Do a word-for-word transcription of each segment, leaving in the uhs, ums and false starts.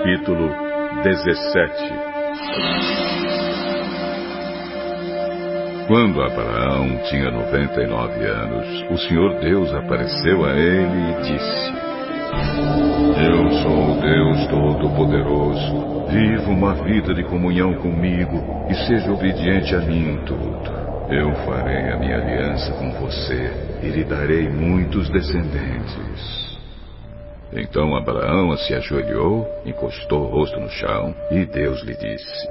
Capítulo dezessete. Quando Abraão tinha noventa e nove anos, o Senhor Deus apareceu a ele e disse: Eu sou o Deus Todo-Poderoso. Viva uma vida de comunhão comigo e seja obediente a mim em tudo. Eu farei a minha aliança com você e lhe darei muitos descendentes. Então Abraão se ajoelhou, encostou o rosto no chão e Deus lhe disse: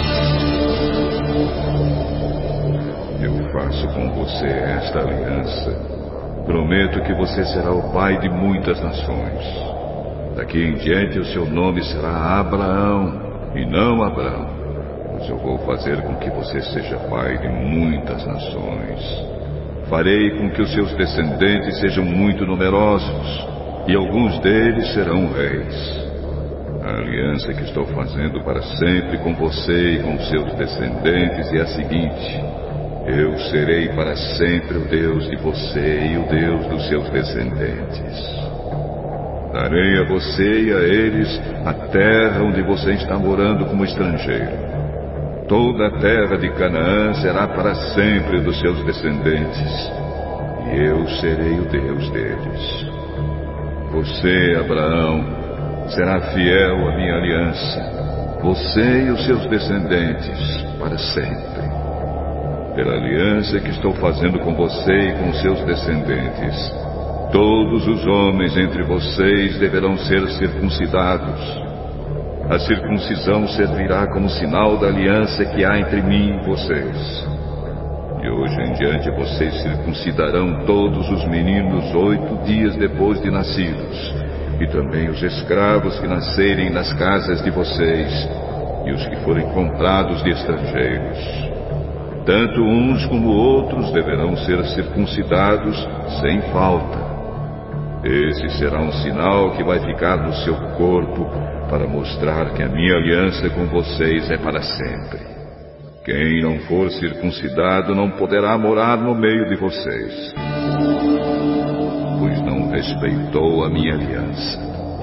Eu faço com você esta aliança. Prometo que você será o pai de muitas nações. Daqui em diante o seu nome será Abraão e não Abrão, pois eu vou fazer com que você seja pai de muitas nações. Farei com que os seus descendentes sejam muito numerosos e alguns deles serão reis. A aliança que estou fazendo para sempre com você e com seus descendentes é a seguinte: eu serei para sempre o Deus de você e o Deus dos seus descendentes. Darei a você e a eles a terra onde você está morando como estrangeiro. Toda a terra de Canaã será para sempre dos seus descendentes, e eu serei o Deus deles. Você, Abraão, será fiel à minha aliança, você e os seus descendentes, para sempre. Pela aliança que estou fazendo com você e com seus descendentes, todos os homens entre vocês deverão ser circuncidados. A circuncisão servirá como sinal da aliança que há entre mim e vocês. De hoje em diante vocês circuncidarão todos os meninos oito dias depois de nascidos, e também os escravos que nascerem nas casas de vocês, e os que forem comprados de estrangeiros. Tanto uns como outros deverão ser circuncidados sem falta. Esse será um sinal que vai ficar no seu corpo para mostrar que a minha aliança com vocês é para sempre. Quem não for circuncidado não poderá morar no meio de vocês, pois não respeitou a minha aliança.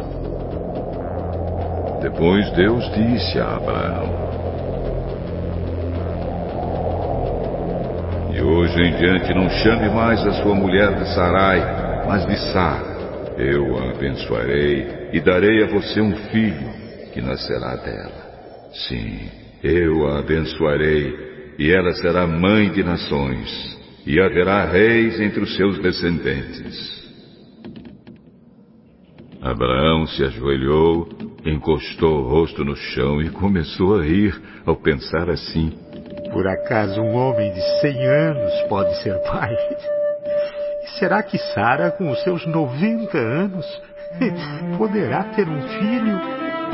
Depois Deus disse a Abraão: De hoje em diante não chame mais a sua mulher de Sarai, mas de Sara. Eu a abençoarei e darei a você um filho que nascerá dela. Sim, eu a abençoarei e ela será mãe de nações, e haverá reis entre os seus descendentes. Abraão se ajoelhou, encostou o rosto no chão e começou a rir ao pensar assim: Por acaso um homem de cem anos pode ser pai? E será que Sara, com os seus noventa anos, poderá ter um filho?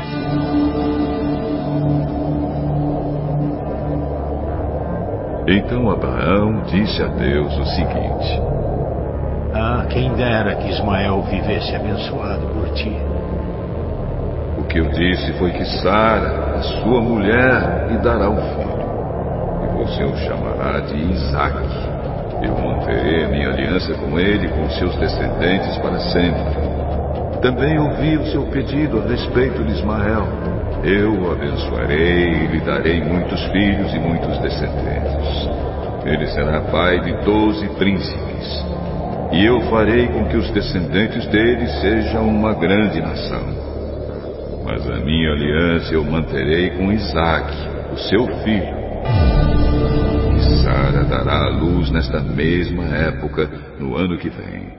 Então Abraão disse a Deus o seguinte: Ah, quem dera que Ismael vivesse abençoado por ti. O que eu disse foi que Sara, a sua mulher, lhe dará um filho, e você o chamará de Isaque. Eu manterei a minha aliança com ele e com seus descendentes para sempre. Também ouvi o seu pedido a respeito de Ismael. Eu o abençoarei e lhe darei muitos filhos e muitos descendentes. Ele será pai de doze príncipes. E eu farei com que os descendentes dele sejam uma grande nação. Mas a minha aliança eu manterei com Isaque, o seu filho. E Sara dará à luz nesta mesma época, no ano que vem.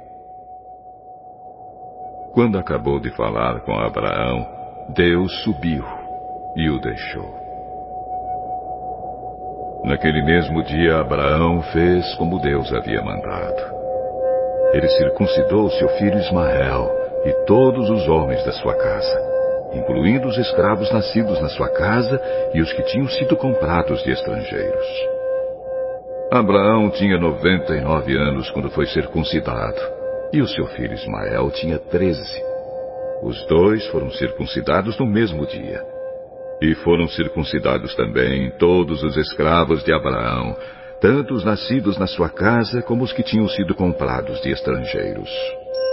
Quando acabou de falar com Abraão, Deus subiu e o deixou. Naquele mesmo dia, Abraão fez como Deus havia mandado. Ele circuncidou seu filho Ismael e todos os homens da sua casa, incluindo os escravos nascidos na sua casa e os que tinham sido comprados de estrangeiros. Abraão tinha noventa e nove anos quando foi circuncidado, e o seu filho Ismael tinha treze. Os dois foram circuncidados no mesmo dia. E foram circuncidados também todos os escravos de Abraão, tanto os nascidos na sua casa como os que tinham sido comprados de estrangeiros.